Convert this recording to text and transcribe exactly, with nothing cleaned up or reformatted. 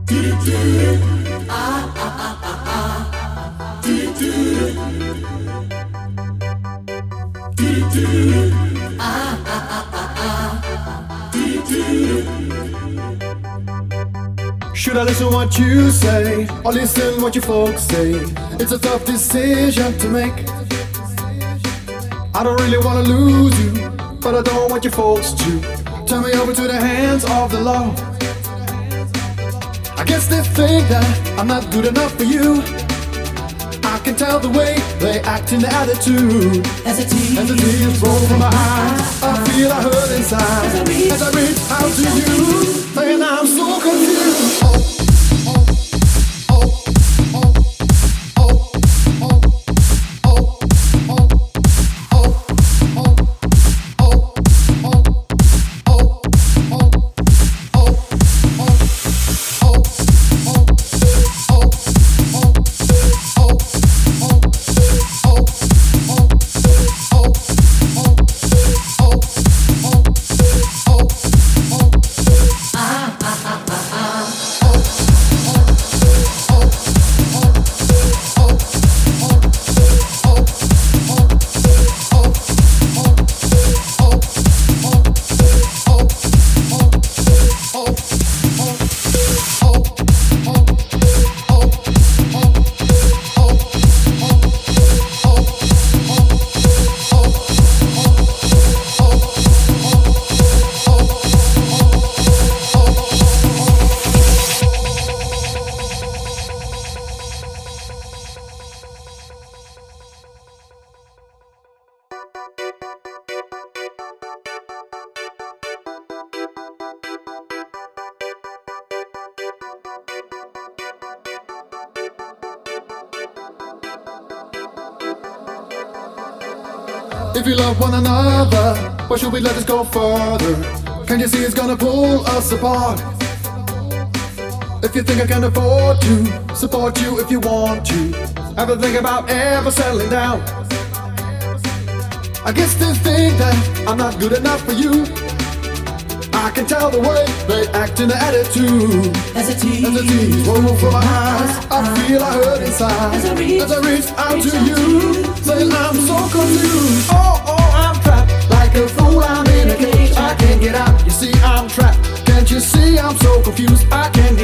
Should I listen what you say, or listen what your folks say? It's a tough decision to make. I don't really wanna lose you, but I don't want your folks to turn me over to the hands of the law. I guess they think that I'm not good enough for you. I can tell the way they act in the attitude. As the tears, As the tears roll from my eyes, I feel I hurt inside. As I reach, As I reach out to you, and I'm so confused. Oh. If you love one another, why should we let this go further? Can't you see it's gonna pull us apart? If you think I can afford to support you if you want to, have to think about ever settling down. I guess they think that I'm not good enough for you. I can tell the way they act in the attitude. As the tears, As the tears roll from my eyes, I feel I hurt inside. As I reach, As I reach out reach to out you, to you, saying I'm so confused. Oh, oh, I'm trapped like a fool. I'm in a cage. I can't get out. You see, I'm trapped. Can't you see I'm so confused? I can't